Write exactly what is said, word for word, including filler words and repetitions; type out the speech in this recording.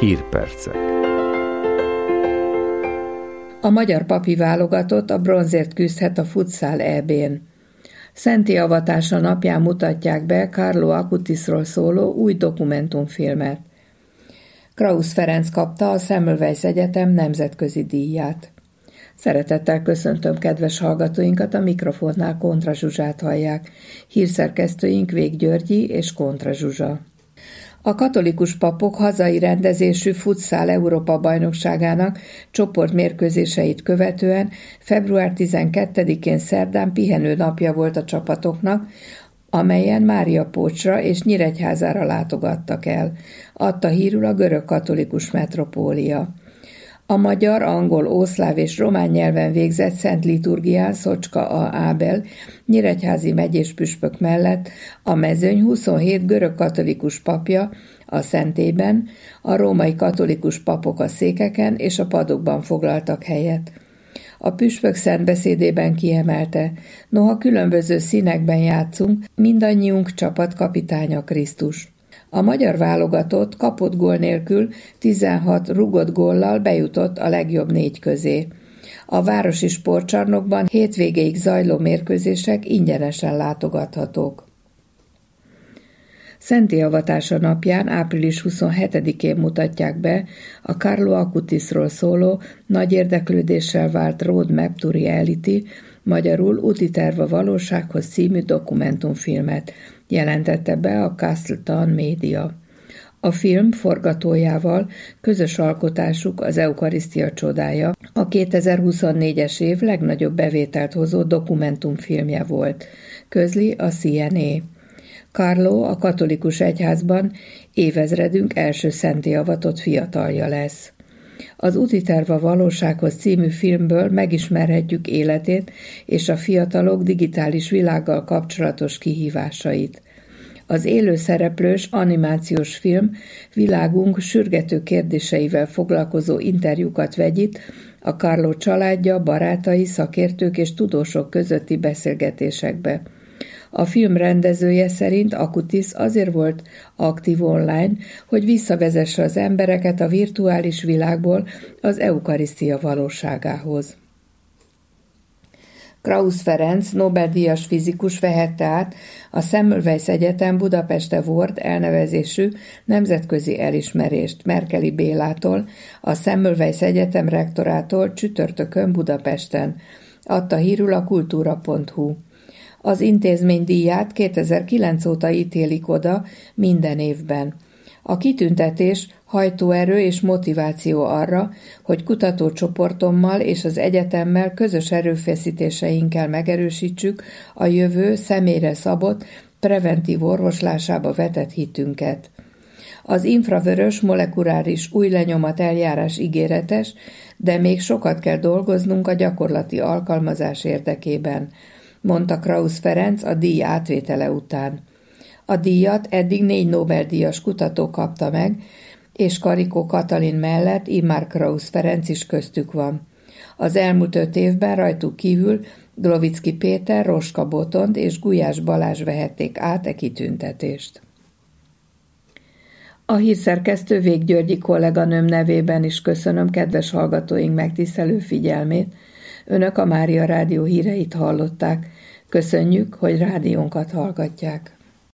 Hírpercek. A magyar papi válogatott a bronzért küzdhet a futszál é bén. Szenti avatása napján mutatják be Carlo Acutisról szóló új dokumentumfilmet. Krausz Ferenc kapta a Semmelweis Egyetem nemzetközi díját. Szeretettel köszöntöm kedves hallgatóinkat, a mikrofonnál Kontra Zsuzsát hallják. Hírszerkesztőink Vég Györgyi és Kontra Zsuzsa. A katolikus papok hazai rendezésű futszál Európa-bajnokságának csoportmérkőzéseit követően február tizenkettedikén szerdán pihenő napja volt a csapatoknak, amelyen Mária Pócsra és Nyíregyházára látogattak el, adta hírül a görög katolikus metropólia. A magyar, angol, ószláv és román nyelven végzett szent liturgián Szocska A. Ábel nyíregyházi megyés püspök mellett a mezőny huszonhét görög katolikus papja a szentében, a római katolikus papok a székeken és a padokban foglaltak helyet. A püspök szentbeszédében kiemelte, noha különböző színekben játszunk, mindannyiunk csapatkapitánya Krisztus. A magyar válogatott kapott gól nélkül tizenhat rúgott góllal bejutott a legjobb négy közé. A városi sportcsarnokban hétvégéig zajló mérkőzések ingyenesen látogathatók. Szenti avatása napján, április huszonhetedikén mutatják be a Carlo Acutisról szóló, nagy érdeklődéssel vált Roadmap to Reality, magyarul Úti terv a valósághoz című dokumentumfilmet, jelentette be a Castleton Média. A film forgatójával közös alkotásuk az Eukarisztia csodája, a kétezer-huszonnégyes év legnagyobb bevételt hozó dokumentumfilmje volt, közli a cé en á. Carlo a katolikus egyházban évezredünk első szentté avatott fiatalja lesz. Az Úti terv a valósághoz című filmből megismerhetjük életét és a fiatalok digitális világgal kapcsolatos kihívásait. Az élő szereplős animációs film világunk sürgető kérdéseivel foglalkozó interjúkat vegyít a Carlo családja, barátai, szakértők és tudósok közötti beszélgetésekbe. A film rendezője szerint Acutis azért volt aktív online, hogy visszavezesse az embereket a virtuális világból az eukarisztia valóságához. Krausz Ferenc, Nobel-díjas fizikus vehette át a Semmelweis Egyetem Budapest Award elnevezésű nemzetközi elismerést Merkeli Bélától, a Semmelweis Egyetem rektorától csütörtökön Budapesten, adta hírül a kultúra pont hu. Az intézmény díját kétezer-kilenc óta ítélik oda minden évben. A kitüntetés hajtóerő és motiváció arra, hogy kutatócsoportommal és az egyetemmel közös erőfeszítéseinkkel megerősítsük a jövő személyre szabott, preventív orvoslásába vetett hitünket. Az infravörös molekuláris új lenyomat eljárás ígéretes, de még sokat kell dolgoznunk a gyakorlati alkalmazás érdekében, mondta Krausz Ferenc a díj átvétele után. A díjat eddig négy Nobel-díjas kutató kapta meg, és Karikó Katalin mellett immár Krausz Ferenc is köztük van. Az elmúlt öt évben rajtuk kívül Glovicki Péter, Roska Botond és Gulyás Balázs vehették át e kitüntetést. A hírszerkesztő Vég Györgyi kolléganőm nevében is köszönöm kedves hallgatóink megtisztelő figyelmét. Önök a Mária Rádió híreit hallották. Köszönjük, hogy rádiónkat hallgatják.